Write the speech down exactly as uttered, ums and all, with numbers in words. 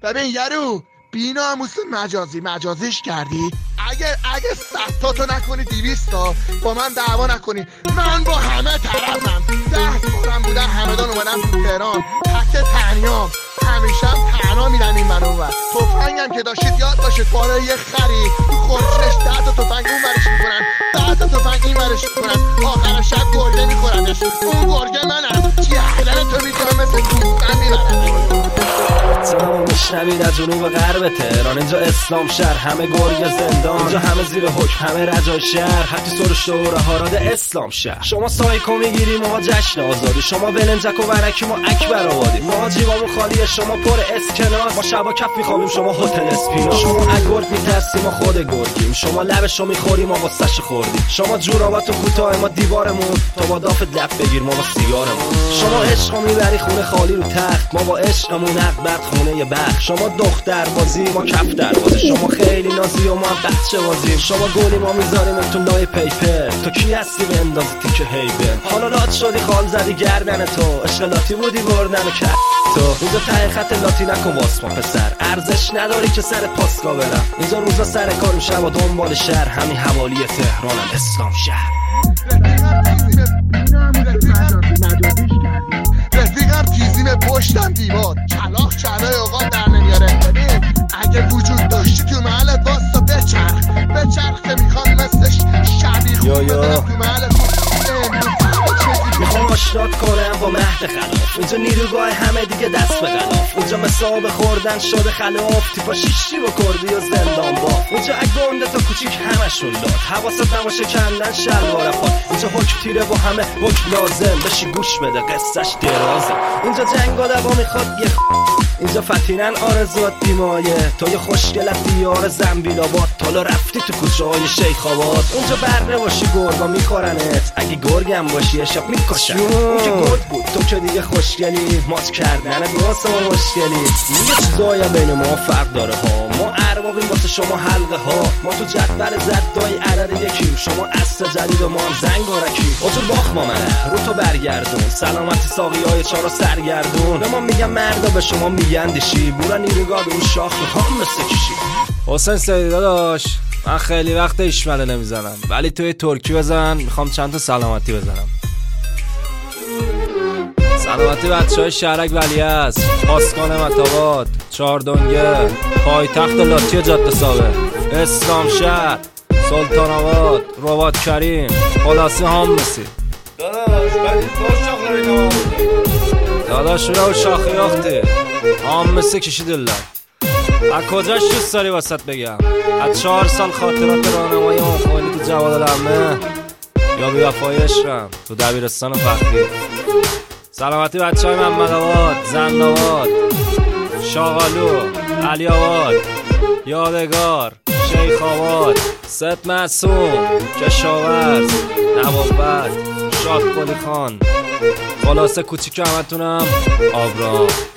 ببین یارو بی‌ناموس مجازی مجازیش کردی. اگه اگه صد تا تو نکنی دویست تا با من دعوا نکنی، من با همه طرفم. ده سالم بودن همدان اومدم تو تهران تک تنیام، همیشه هم تنها میرن این من اونور. تفنگم که داشتید یاد باشید بالای یه خری تو خورشونش ده تا تفنگ اون برش میکنن، ده تا تفنگ این برش میکنن، آخر شب گرگه میخورنش. اون گرگه منم، چی احلن تو میتونم مثل دوستم میبرم. سلام میشنوید از جنوب غرب تهران، اینجا اسلام شهر، همه گرگ زندان، اینجا همه زیر حکم، همه رجای شهر، هرچی سرش دوره هاراد اسلام شهر. شما سایکو میگیری ما جشن آزادی، شما بلنجک و ورکی ما اکبر آبادی، ما جیبامون خالیه شما پر اسکناس، ما شبا کف میخوابیم شما هتل اسپینا، شما اگورد میترسی ما خود گرگیم، شما لبشو میخوری ما واسش خوردیم، شما جوراباتو کوتاه ما دیوارمون، تو با دافت لب بگیر ما با سیگارمون، شما عشقو میبری خونه خالی رو تخت، ما با عشقمون عقبت خونه یه بخ، شما دختر بازی ما کف در بازی، شما خیلی نازی و ما بچه بازیم، شما گلی ما میذاریم تو نای پیپر، تو کی هستی بندازی تیکه هیبر، حالا لات شدی خال زدی گردن تو، اشغالاتی بودی بردن و کرد تو، اینجا ته خط لاتی نکن واسما پسر، ارزش نداری که سر پاسکا برم، اینجا روزا سر کارم شب و دنبال شهر، همین حوالی تهرانم اسلام شهر. رفیقم تیزیم پشتم دیوار، کلاخ کلای اوقات در نمیاره. ببین اگه وجود داشتی تو محلت واسه بچرخ بچرخ که میخوام مثل شبیه خوب بدنم تو محلت میخوام آشنات کنم با مهد خلاف، اینجا نیروگاه همه دیگه دست به غلاف، اینجا مسابه خوردن شده خلاف، تیپا شیشی با کردی و زندان با، اینجا اگونده تا کوچیک همشون داد، حواست نباشه کندن شلوار افاد، اینجا حکم تیره و همه حکم لازم، بشی گوش بده قصهش درازه، اینجا جنگ و دوا میخواد یه اینجا فتینن آرزوات بیمایه، تو یه خوشگلت دیار زنبیل آباد، تالا رفتی تو کوچه های شیخ آباد، اونجا برنه باشی گرگا میخورنت، اگه گرگم باشی شب میکشن، اون که گرگ بود تو که دیگه خوشگلی، مات کردن گاس ما مشکلی، یه چیزایی بین ما فرق داره ها، ما اربابیم واسه شما حلقه ها، ما تو جدول زدای عدد یکیم، شما اصل جدید و ما هم زنگارکی، اوجور باخ ما منه رو تو برگردون، سلامتی ساقی های چارا سرگردون، به ما میگم مردا به شما میگن دیشی، بورا نیروگاه به اون شاخ میخوام مثل کشی. حسین سیدی داداش من خیلی وقت ایشمله نمیزنم، ولی توی ترکی بزن، میخوام چند تا سلامتی بزنم. سلامتی بچه های شهرک ولیعصر، پاسکان مطابات، چهاردنگه، پایتخت لاتی جاده ثابت، اسلام شهر، سلطان آباد، رباط کریم، خلاصی هامسی. داداش ولی دو شاخه ریدم داداش رو شاخه یاختی هامسی کشی دلم. از کجاش دوست داری واسط بگم؟ از چهار سال خاطرات راهنمایی اون خوانی تو جواد العمه، یا بی وفای عشقم تو دبیرستان فخری. سلامتی بچه های محمد آباد، زند آباد، شاغالو، علی آباد، یادگار، شیخ آباد، ست معصوم، کشاورز، نوابت، شاد قلی خان، خلاصه کوچیک همتونم آبرام.